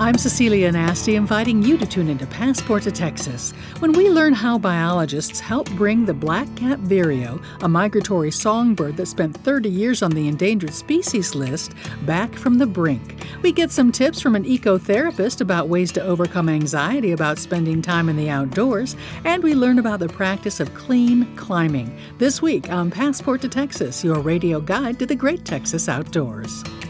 I'm Cecilia Nasty, inviting you to tune into Passport to Texas, when we learn how biologists help bring the black-capped vireo, a migratory songbird that spent 30 years on the endangered species list, back from the brink. We get some tips from an ecotherapist about ways to overcome anxiety about spending time in the outdoors, and we learn about the practice of clean climbing. This week on Passport to Texas, your radio guide to the great Texas outdoors.